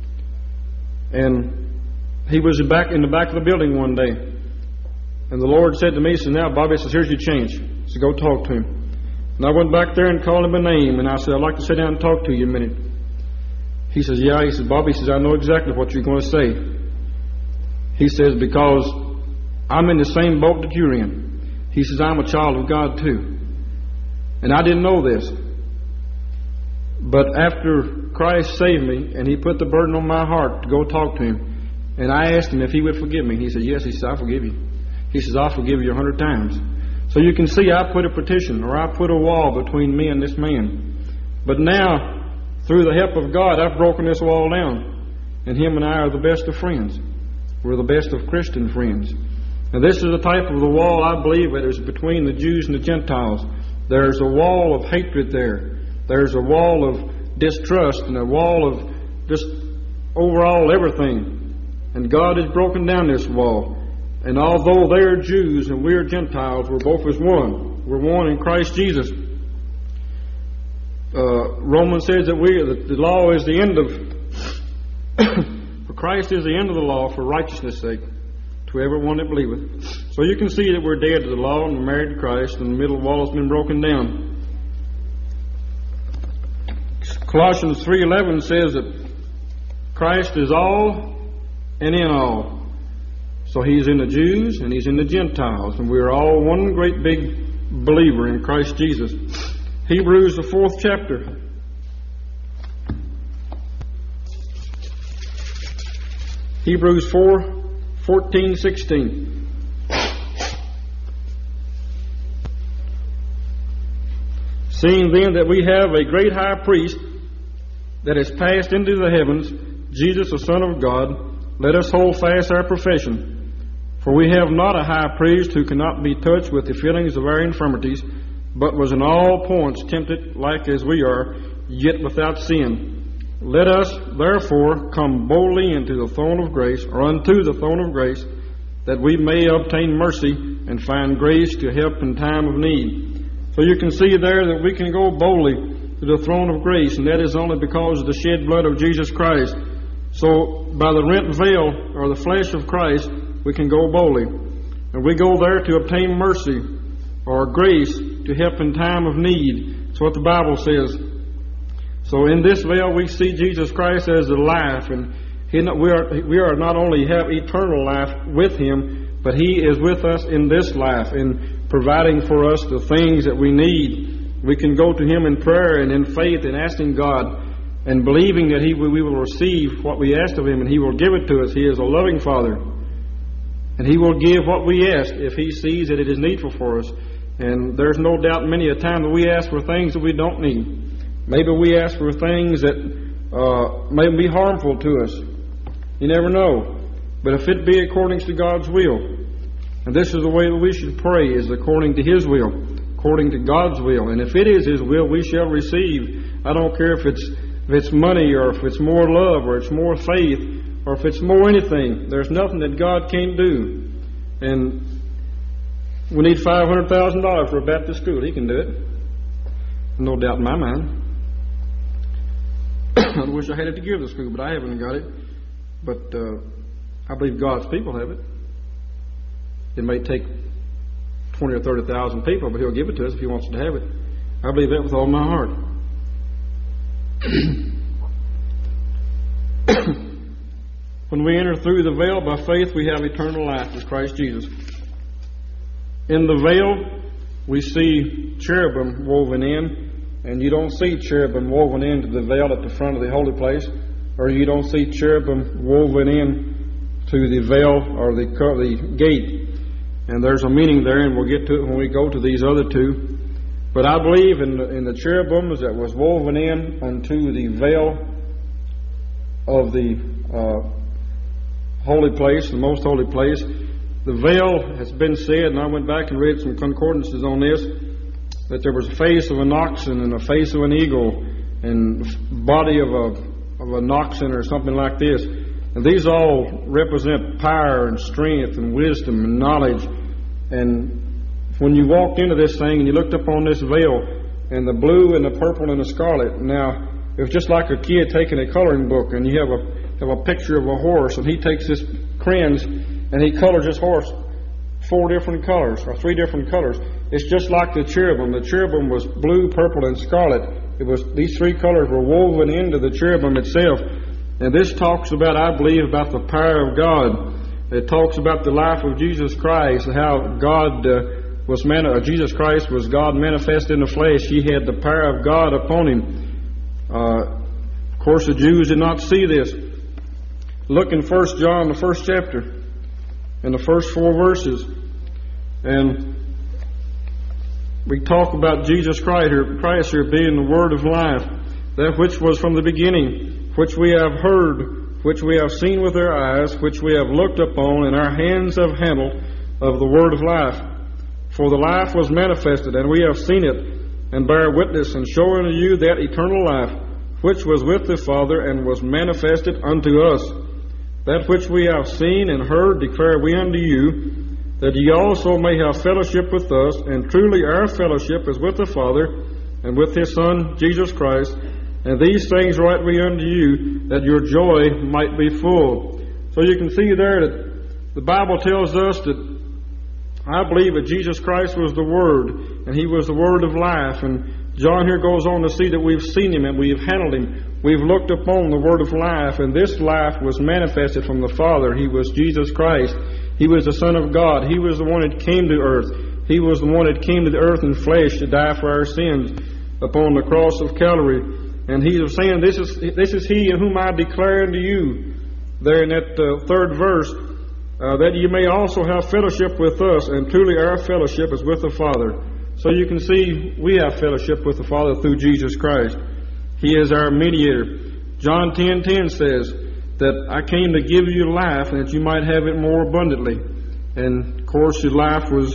And he was back in the back of the building one day. And the Lord said to me, he said, now, Bobby, says, here's your change. So go talk to him. And I went back there and called him a name. And I said, I'd like to sit down and talk to you a minute. He says, yeah. He says, Bobby, he says, I know exactly what you're going to say. He says, because I'm in the same boat that you're in. He says, I'm a child of God too. And I didn't know this. But after Christ saved me, and He put the burden on my heart to go talk to Him, and I asked Him if He would forgive me. He said, yes. He said, I forgive you. He says, I'll forgive you a hundred times. So you can see I put a petition, or I put a wall between me and this man. But now, through the help of God, I've broken this wall down. And him and I are the best of friends. We're the best of Christian friends. And this is the type of the wall I believe that is between the Jews and the Gentiles. There's a wall of hatred there. There's a wall of distrust and a wall of just overall everything. And God has broken down this wall. And although they're Jews and we're Gentiles, we're both as one. We're one in Christ Jesus. Uh, Romans says that we that the law is the end of for Christ is the end of the law for righteousness' sake to everyone that believeth. So you can see that we're dead to the law and we're married to Christ, and the middle wall has been broken down. Colossians three eleven says that Christ is all and in all. So He's in the Jews and He's in the Gentiles, and we're all one great big believer in Christ Jesus. Hebrews, the fourth chapter. Hebrews four, fourteen, sixteen. Seeing then that we have a great high priest that has passed into the heavens, Jesus the Son of God, let us hold fast our profession. For we have not a high priest who cannot be touched with the feelings of our infirmities, but was in all points tempted like as we are, yet without sin. Let us therefore come boldly into the throne of grace, or unto the throne of grace, that we may obtain mercy and find grace to help in time of need. So you can see there that we can go boldly to the throne of grace, and that is only because of the shed blood of Jesus Christ. So by the rent veil, or the flesh of Christ, we can go boldly. And we go there to obtain mercy or grace to help in time of need. That's what the Bible says. So in this veil we see Jesus Christ as the life, and He not, we are we are not only have eternal life with Him, but He is with us in this life, in providing for us the things that we need. We can go to Him in prayer and in faith and asking God and believing that He we will receive what we asked of Him, and He will give it to us. He is a loving Father, and He will give what we ask if He sees that it is needful for us. And there's no doubt many a time that we ask for things that we don't need. Maybe we ask for things that uh, may be harmful to us. You never know. But if it be according to God's will, and this is the way that we should pray, is according to His will, according to God's will. And if it is His will, we shall receive. I don't care if it's if it's money, or if it's more love, or it's more faith, or if it's more anything. There's nothing that God can't do. And we need five hundred thousand dollars for a Baptist school. He can do it. No doubt in my mind. I wish I had it to give the school, but I haven't got it. But uh, I believe God's people have it. It may take twenty or thirty thousand people, but He'll give it to us if He wants to have it. I believe that with all my heart. When we enter through the veil by faith, we have eternal life with Christ Jesus. In the veil, we see cherubim woven in, and you don't see cherubim woven into the veil at the front of the holy place, or you don't see cherubim woven in to the veil or the, the gate. And there's a meaning there, and we'll get to it when we go to these other two. But I believe in the, in the cherubims that was woven in unto the veil of the uh, holy place, the most holy place. The veil has been said, and I went back and read some concordances on this, that there was a face of an oxen and a face of an eagle and body of a of an oxen or something like this. And these all represent power and strength and wisdom and knowledge. And when you walked into this thing and you looked up on this veil and the blue and the purple and the scarlet, now it was just like a kid taking a coloring book, and you have a have a picture of a horse, and he takes this crayons and he colors his horse four different colors or three different colors. It's just like the cherubim. The cherubim was blue, purple, and scarlet. It was these three colors were woven into the cherubim itself. And this talks about, I believe, about the power of God. It talks about the life of Jesus Christ, how God uh, was man. Uh, Jesus Christ was God manifest in the flesh. He had the power of God upon Him. Uh, of course, the Jews did not see this. Look in First John, the first chapter, in the first four verses, and we talk about Jesus Christ here, Christ here being the Word of life, that which was from the beginning, which we have heard, which we have seen with our eyes, which we have looked upon, and our hands have handled of the Word of life. For the life was manifested, and we have seen it, and bear witness, and show unto you that eternal life, which was with the Father, and was manifested unto us. That which we have seen and heard declare we unto you, that ye also may have fellowship with us, and truly our fellowship is with the Father, and with His Son, Jesus Christ. And these things write we unto you, that your joy might be full. So you can see there that the Bible tells us that I believe that Jesus Christ was the Word, and He was the Word of life. And John here goes on to see that we've seen Him and we've handled Him. We've looked upon the Word of life, and this life was manifested from the Father. He was Jesus Christ. He was the Son of God. He was the one that came to earth. He was the one that came to the earth in flesh to die for our sins upon the cross of Calvary. And He was saying, this is this is He in whom I declare unto you, there in that uh, third verse, uh, that you may also have fellowship with us, and truly our fellowship is with the Father. So you can see we have fellowship with the Father through Jesus Christ. He is our mediator. John ten ten says that I came to give you life, and that you might have it more abundantly. And of course, His life was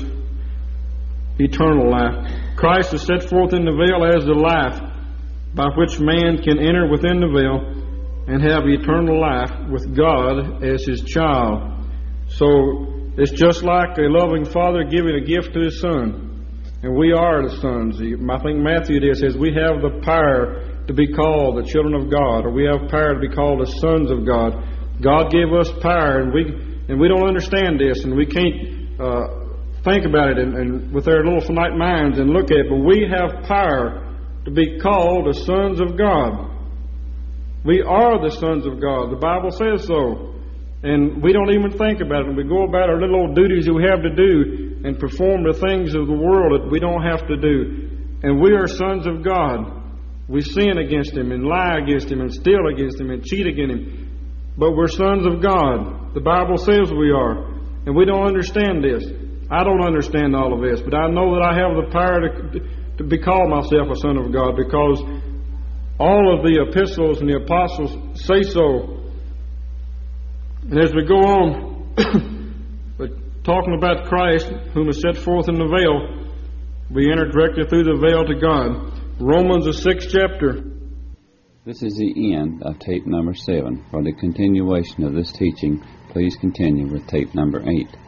eternal life. Christ is set forth in the veil as the life by which man can enter within the veil and have eternal life with God as His child. So it's just like a loving father giving a gift to his son. And we are the sons. I think Matthew there says we have the power to be called the children of God, or we have power to be called the sons of God. God gave us power, and we and we don't understand this, and we can't uh, think about it and, and with our little finite minds and look at it. But we have power to be called the sons of God. We are the sons of God. The Bible says so. And we don't even think about it. We go about our little old duties that we have to do and perform the things of the world that we don't have to do. And we are sons of God. We sin against Him and lie against Him and steal against Him and cheat against Him. But we're sons of God. The Bible says we are. And we don't understand this. I don't understand all of this. But I know that I have the power to, to be called myself a son of God, because all of the epistles and the apostles say so. And as we go on, but talking about Christ, whom is set forth in the veil, we enter directly through the veil to God. Romans, the sixth chapter. This is the end of tape number seven. For the continuation of this teaching, please continue with tape number eight.